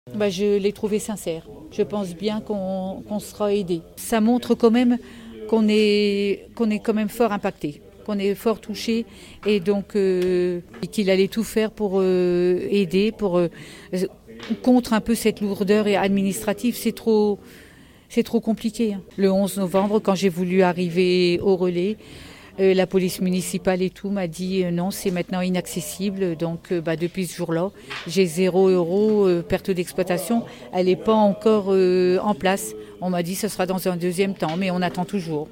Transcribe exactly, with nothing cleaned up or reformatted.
Bah, je l'ai trouvé sincère. Je pense bien qu'on qu'on sera aidé. Ça montre quand même qu'on est, qu'on est quand même fort impacté, qu'on est fort touché et donc euh, qu'il allait tout faire pour euh, aider, pour euh, contre un peu cette lourdeur administrative. C'est trop, c'est trop compliqué. Hein. Le onze novembre, quand j'ai voulu arriver au relais, Euh, la police municipale et tout m'a dit euh, non, c'est maintenant inaccessible. Donc euh, bah, depuis ce jour-là, j'ai zéro euro, euh, perte d'exploitation. Elle n'est pas encore euh, en place. On m'a dit que ce sera dans un deuxième temps, mais on attend toujours.